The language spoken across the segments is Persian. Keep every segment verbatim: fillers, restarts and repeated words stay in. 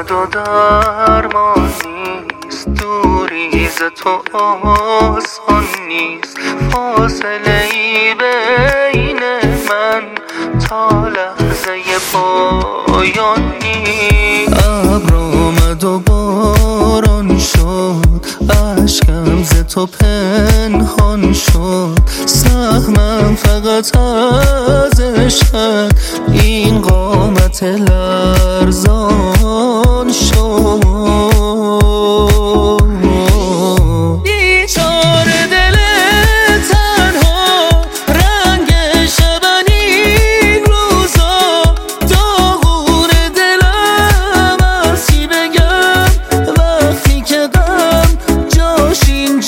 درد و درمان نیست، دوری ز تو آسان نیست، فاصله ای بین من تا لحظه پایان نیست. ابر آمد و باران شد، اشکم ز تو پنهان شد، سهمم فقط از عشقت این قامت لرزان شد. بیچاره دل تنها، رنگ شبن این روزا، داغون دلم از چی بگم وقتی که غم جاش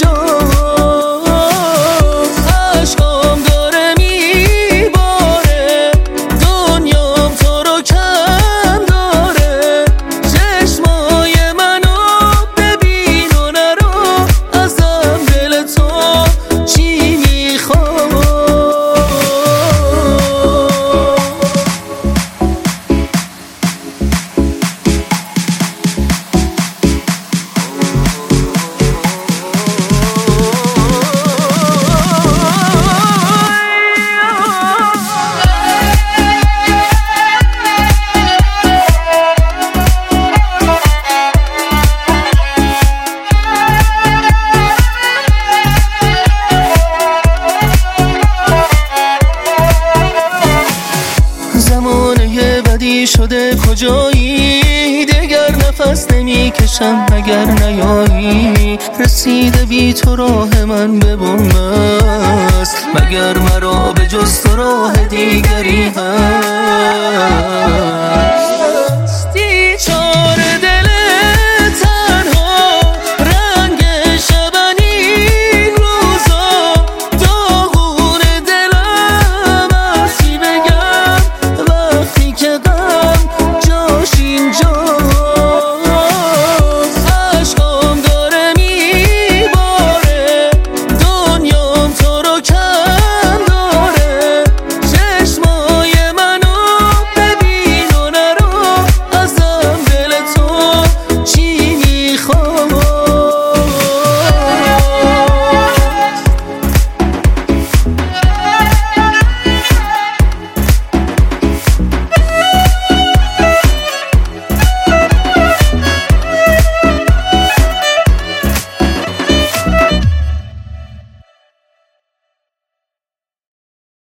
اینجاست. عشقام داره میباره، دنیام تو رو کم داره، چشمای منو ببین و نرو، ازم دل تو چی میخواد. زمانه بدی شده کجایی، دگر نفس نمی کشم مگر نیایی، رسیده بی تو راه من به بوم است، مگر مرا به جز تو راه دیگری هست.